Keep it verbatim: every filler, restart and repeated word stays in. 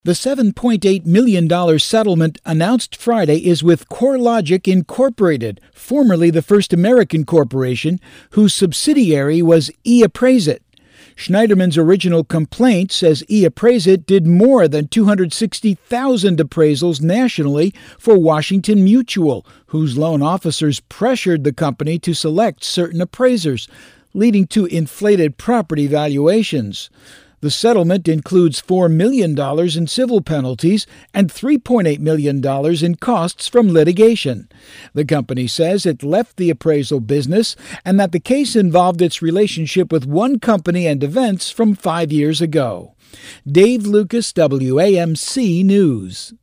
The seven point eight million dollars settlement announced Friday is with CoreLogic Incorporated, formerly the First American Corporation, whose subsidiary was eAppraiseit. Schneiderman's original complaint says eAppraiseit did more than two hundred sixty thousand appraisals nationally for Washington Mutual, whose loan officers pressured the company to select certain appraisers, leading to inflated property valuations. The settlement includes four million dollars in civil penalties and three point eight million dollars in costs from litigation. The company says it left the appraisal business and that the case involved its relationship with one company and events from five years ago. Dave Lucas, W A M C News.